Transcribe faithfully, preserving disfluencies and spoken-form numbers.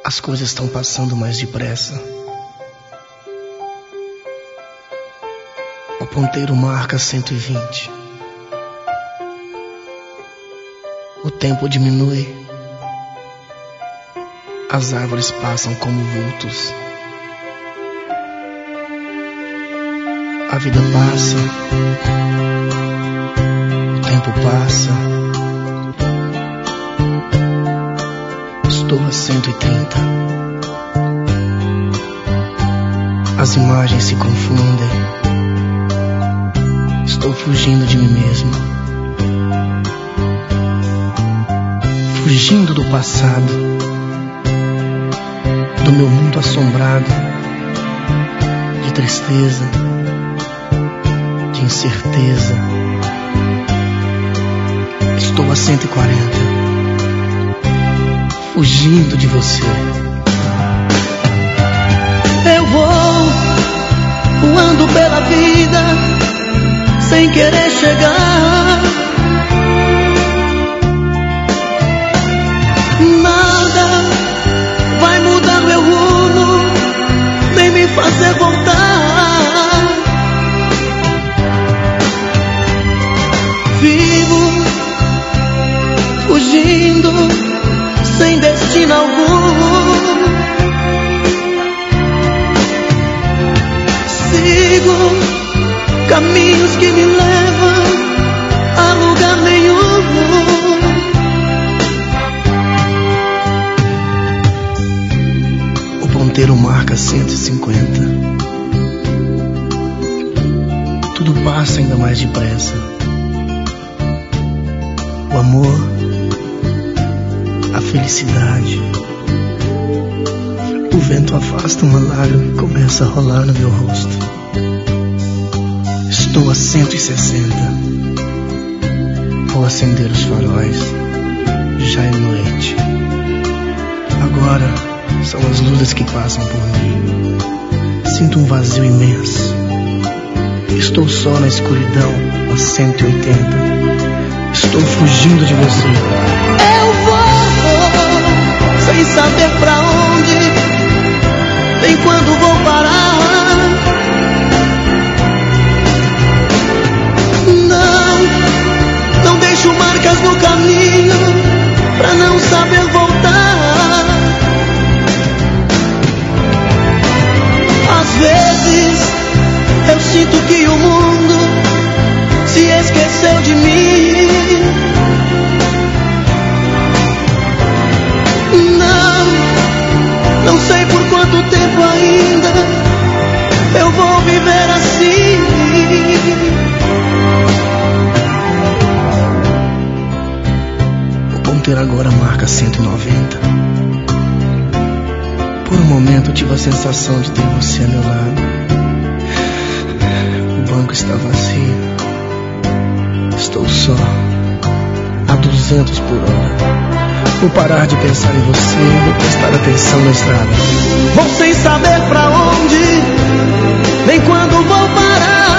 As coisas estão passando mais depressa. O ponteiro marca cento e vinte. O tempo diminui. As árvores passam como vultos. A vida passa. O tempo passa. Estou a cento e trinta. As imagens se confundem. Estou fugindo de mim mesmo. Fugindo do passado, do meu mundo assombrado, de tristeza, de incerteza. Estou a cento e quarenta, fugindo de você. Eu vou voando pela vida, sem querer chegar. Nada vai mudar meu rumo, nem me fazer voltar. Vivo fugindo, sem destino algum. Sigo caminhos que me levam a lugar nenhum. O ponteiro marca cento e cinquenta. Tudo passa ainda mais depressa. O amor, a felicidade. O vento afasta uma lágrima e começa a rolar no meu rosto. Estou a cento e sessenta. Vou acender os faróis. Já é noite. Agora são as luzes que passam por mim. Sinto um vazio imenso. Estou só na escuridão a cento e oitenta. Estou fugindo de você. Eu vou sem saber pra onde, nem quando vou parar. Não, não deixo marcas no caminho pra não saber voltar. Às vezes eu sinto que o mundo se esqueceu de mim. Não, não sei por quanto tempo ainda eu vou viver assim. O ponteiro agora marca cento e noventa. Por um momento eu tive a sensação de ter você a meu lado. O banco está vazio. Estou só a duzentos por hora. Vou parar de pensar em você, vou prestar atenção na estrada. Vou sem saber pra onde, nem quando vou parar.